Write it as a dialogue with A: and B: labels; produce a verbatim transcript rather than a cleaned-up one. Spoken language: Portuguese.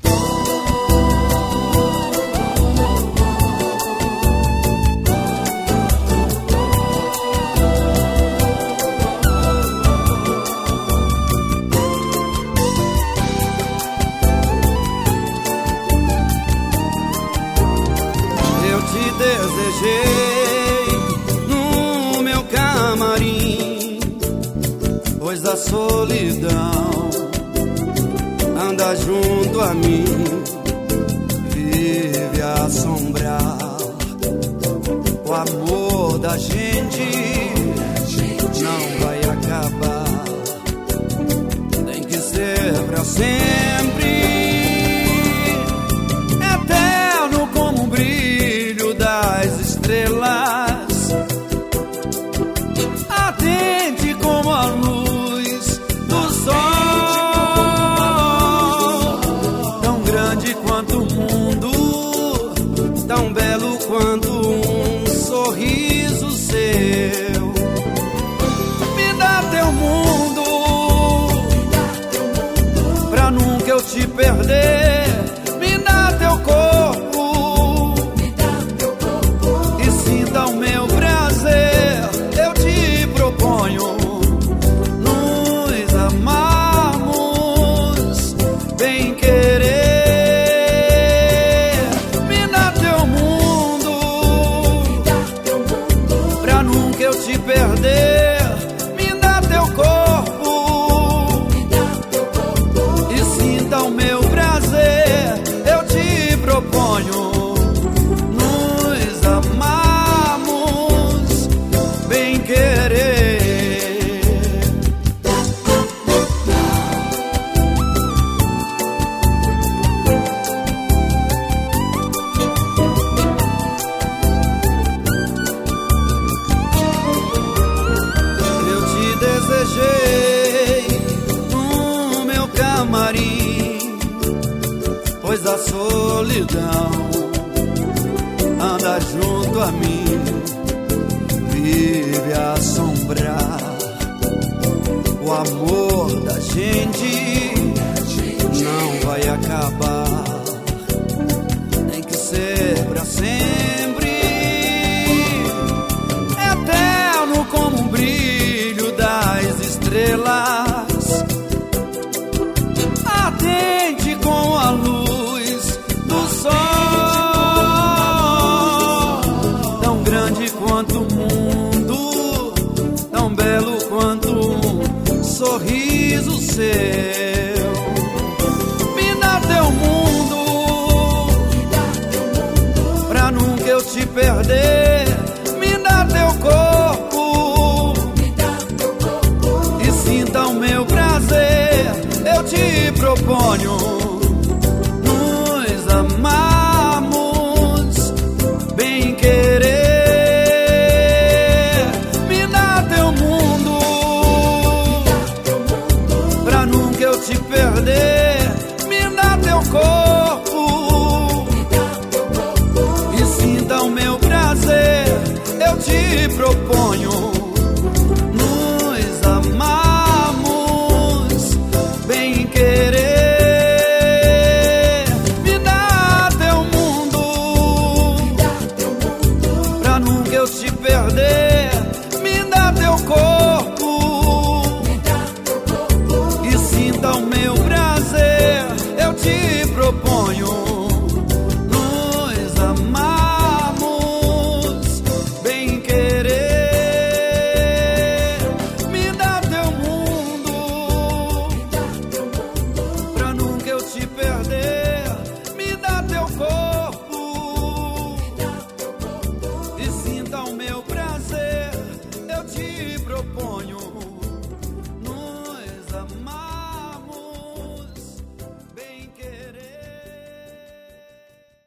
A: Te desejei no meu camarim, pois a solidão anda junto a mim, vive a assombrar. O amor da gente não vai acabar, tem que ser pra sempre, eterno como um brilho das estrelas, ardente como a luz do sol, tão grande quanto o mundo, tão belo quanto um sorriso seu. Me dá teu mundo, pra nunca eu te perder. Me dá teu corpo, o meu prazer, eu te proponho nos amarmos, bem querer. Me dá teu mundo, pra nunca eu te perder. Me dá teu corpo, e sinta o meu prazer, eu te proponho nos amarmos. Desejei no meu camarim, pois a solidão anda junto a mim, vive a assombrar. O amor da gente não vai acabar, tem que ser pra sempre, eterno como um brilho das estrelas, ardente com a luz do sol, tão grande quanto o mundo, tão belo quanto um sorriso seu. Me dá teu mundo, pra nunca eu te perder.